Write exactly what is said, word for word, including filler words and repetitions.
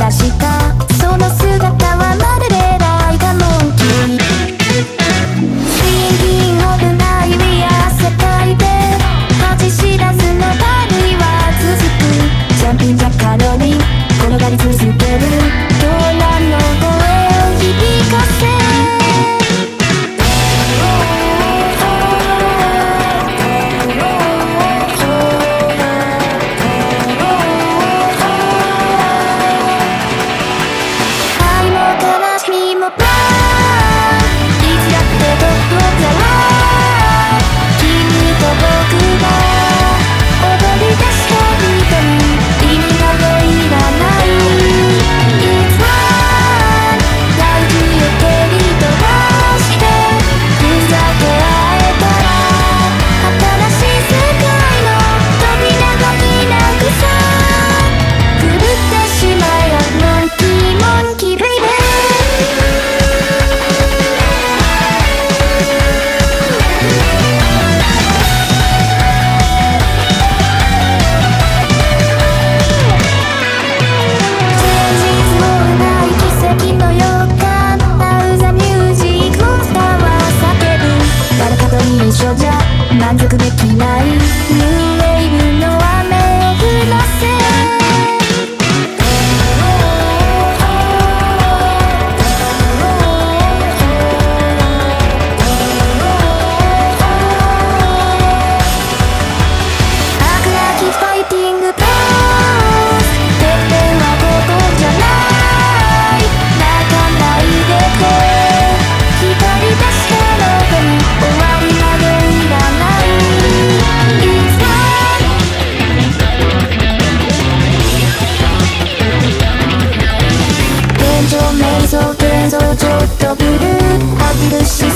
出したその姿はまるでライカモンキー Thinking of night we are 世界で恥知らずのバディは続くジャンピンジャッカロに転がり続ける狂乱の声を響かせ満足できないニューウェーブの雨を降らせ悪なきファイティングポーズてっぺんはここじゃない泣かないで光出したのかに終わりまで瞑想瞑想ちょっとブルー浴びる視線